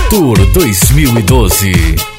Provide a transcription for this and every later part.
Tour 2012.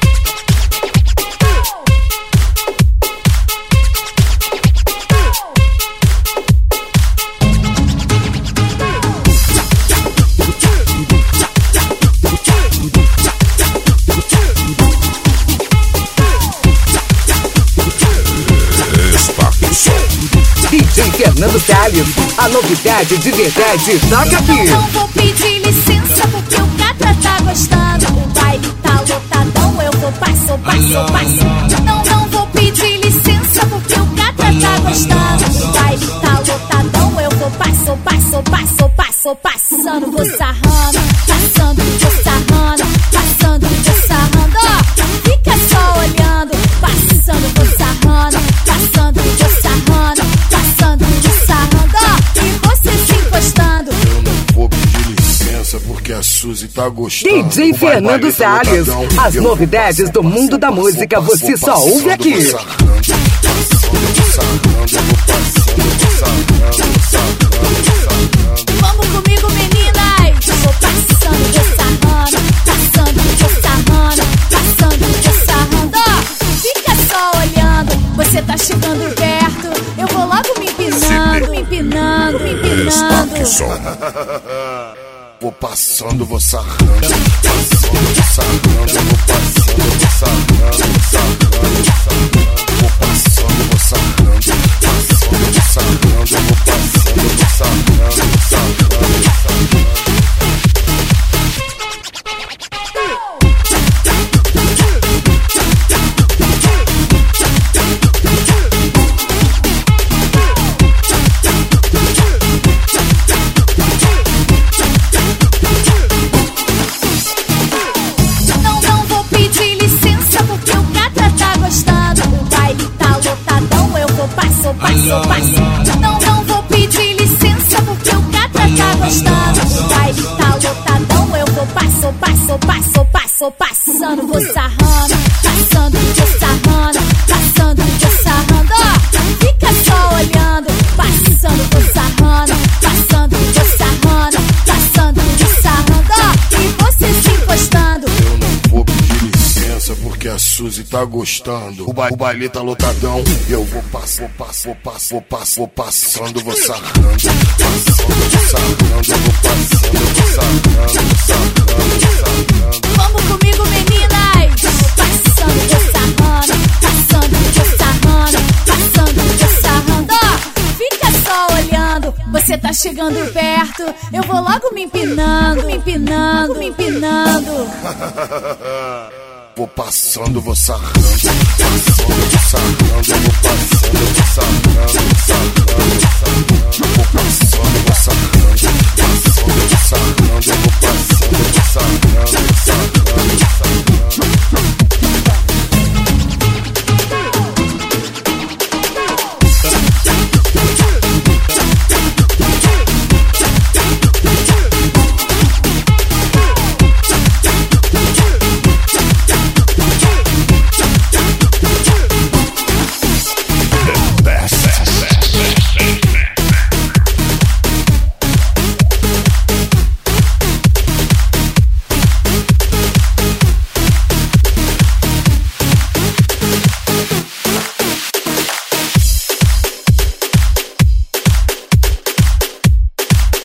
DJ Fernando Salles, a novidade de verdade toca aqui. Não vou pedir licença porque o gata tá gostando. O baile tá lotadão, eu vou passo. Não vou pedir licença porque o gata tá gostando. O baile tá lotadão, eu vou passo. Passando, vou sarrando. Passando, vou sarrando. Passando, vou sarrando. Ó, fica só olhando. Passando, vou sarrando. Passando, vou sarrando. Passando, vou sarrando. Ó, e você se encostando. Eu não vou pedir licença porque a Suzy tá gostando. DJ Fernando Salles, as novidades do mundo da música você só ouve aqui. Vamos comigo, meninas. Vou passando, vou sarrando. Passando, vou sarrando. Passando, vou sarrando. Ó, fica só olhando. Você tá chegando perto. Eu vou logo me empinando. Vou passando, vou sarrando. Passando, vou sarrando. Vou passando, vou sarrando. Vou passando, vou sarrando. Passando, vou sarrando. Vou passando, vou sarrando. Não vou pedir licença porque o gata tá gostando. O baile tá lotadão, eu vou passo. Passando, vou sarrando. Passando, vou sarrando. Passando, vou sarrando. Ó, fica só olhando. Passando, vou sarrando. Passando, vou sarrando. Passando, vou sarrando. Ó, e você se encostando. Eu não vou pedir licença porque a Suzy tá gostando. O baile tá lotadão. Eu vou passando, vou sarrando. Passando, vou sarrando. Eu vou passando, vou sarrando. Vamos comigo, meninas. Passando, vou sarrando. Passando, vou sarrando. Passando, vou sarrando. Ó, fica só olhando. Você tá chegando perto. Eu vou logo me empinando. Vou passando, vou sarrando. Passando, vou sarrando. Eu vou passando, vou sarrando. Vou passando, vou sarrando.